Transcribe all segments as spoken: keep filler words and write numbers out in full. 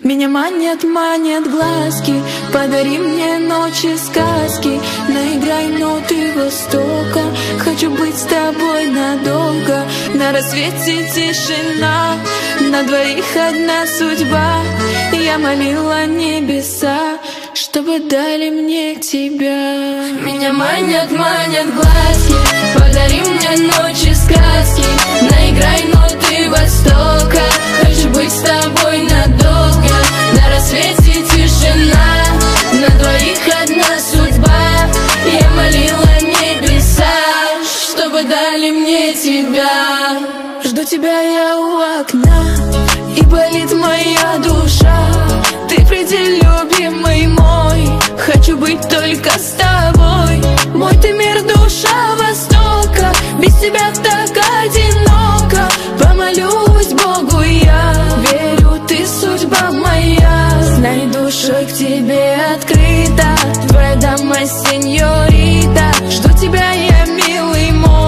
Меня манят, манят глазки, подари мне ночи сказки, наиграй ноты востока. Хочу быть с тобой надолго. На рассвете тишина, на двоих одна судьба. Я молила небеса, чтобы дали мне тебя. Меня манят, манят глазки, подари мне ночи сказки, наиграй ноты востока. Хочу быть с тобой надолго. На рассвете тишина, на двоих одна судьба. Я молила небеса, чтобы дали мне тебя. Жду тебя я у окна, и болит моя душа. Ты предел любимый мой, хочу быть только с тобой. Мой ты мир, душа востока, без тебя так одиноко. Помолюсь Богу я, верю, ты судьба моя. Знай, душа к тебе открыта, твоя дама сеньорита. Жду тебя я, милый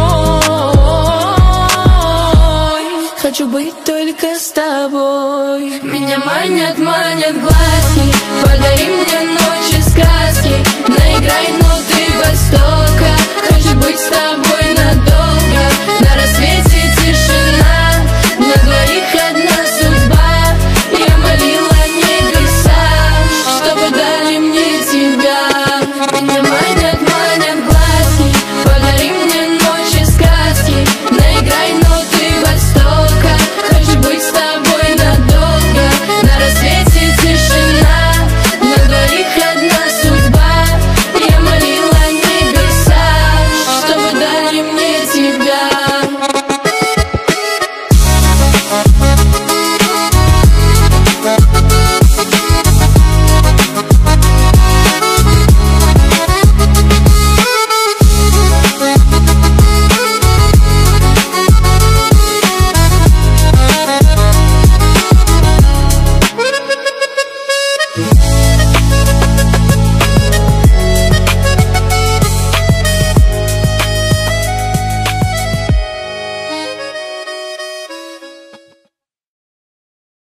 мой, хочу быть только с тобой. Меня манят, манят глазки, подари мне ночи сказки, наиграй ноты востока. Хочу быть с тобой на